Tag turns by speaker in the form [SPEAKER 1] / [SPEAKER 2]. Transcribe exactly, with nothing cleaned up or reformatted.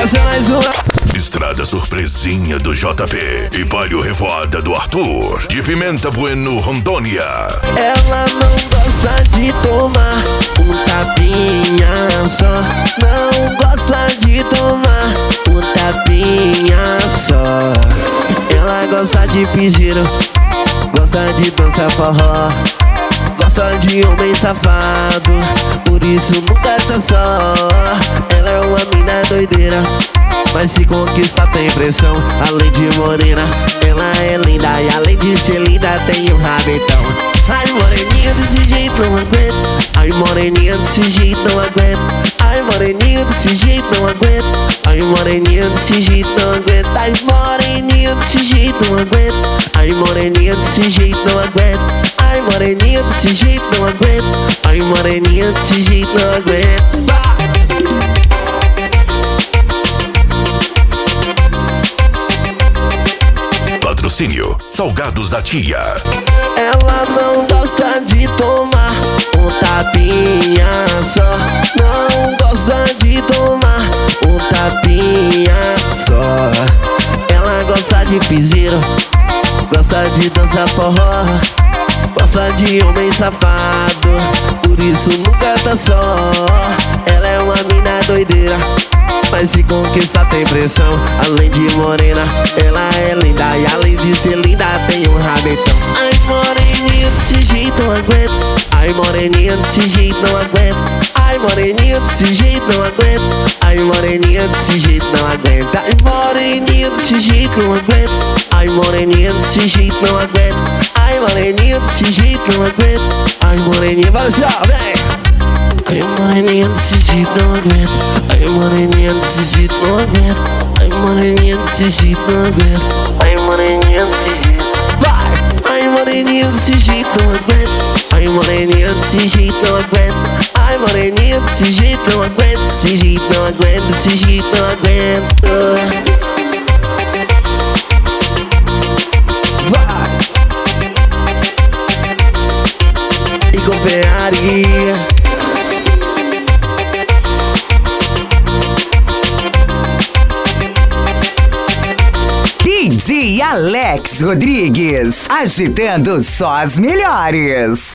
[SPEAKER 1] essa é mais uma.
[SPEAKER 2] Estrada surpresinha do J P e palio revoada do Arthur. De Pimenta Bueno, Rondônia.
[SPEAKER 1] Ela não gosta de tomar um tapinha só. Não gosta de tomar um tapinha só. Ela gosta de piseiro, gosta de dançar forró, gosta de homem safado, por isso nunca tá só. Ela é uma mina doideira, mas se conquista tem pressão. Além de morena, ela é linda, e além de ser linda tem um rabetão. Ai, moreninha desse jeito não aguento. Ai, moreninha desse jeito não aguento. Ai, moreninha desse jeito não aguento. Ai, moreninha desse jeito não aguento. Ai, moreninha desse jeito não aguento. Ai, moreninha desse jeito não aguento. Ai, moreninha desse jeito não aguento. Ai, moreninha desse jeito não aguento. Bah!
[SPEAKER 2] Patrocínio Salgados da Tia.
[SPEAKER 1] Ela não gosta de tomar um tapinha só. Não gosta de tomar um tapinha só. Ela gosta de piseiro, gosta de dançar forró, gosta de homem safado, por isso nunca tá só. Ela é uma mina doideira, mas se conquista tem pressão. Além de morena, ela é linda, e além de ser linda tem um rabetão. Ai, moreninha desse jeito não aguento. Ai, moreninha desse jeito não aguento. Ai, moreninha desse jeito não aguento. Ai, moreninha desse jeito não aguento. Ai, moreninha desse jeito não aguento. Ai, moreninha desse jeito não aguento. Ai, moreninha desse jeito não aguento. Ai, moreninha, vai assim, ó, vem. Ai, moreninha desse jeito não aguento. Ai, moreninha desse jeito não aguento. Ai, moreninha desse jeito não aguento. Ai, moreninha desse jeito. Vai! Ai, moreninha desse jeito não aguento. Ai, moreninha desse jeito não aguento. Ai, moreninha desse jeito não aguento. Desse jeito não aguento. Desse jeito não aguento. Vai! E com Ferrari.
[SPEAKER 3] D J Alex Rodrigues, agitando só as melhores.